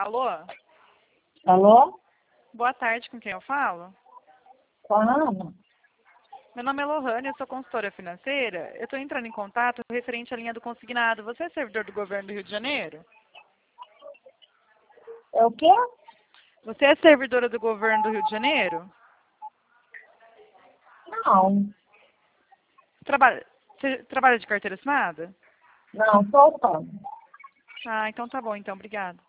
Alô? Alô? Boa tarde, com quem eu falo? Com a Ana? Meu nome é Lohane, eu sou consultora financeira. Eu estou entrando em contato referente à linha do consignado. Você é servidor do governo do Rio de Janeiro? É o quê? Você é servidora do governo do Rio de Janeiro? Não. Você trabalha de carteira assinada? Não, sou autônoma. Ah, então tá bom, então. Obrigada.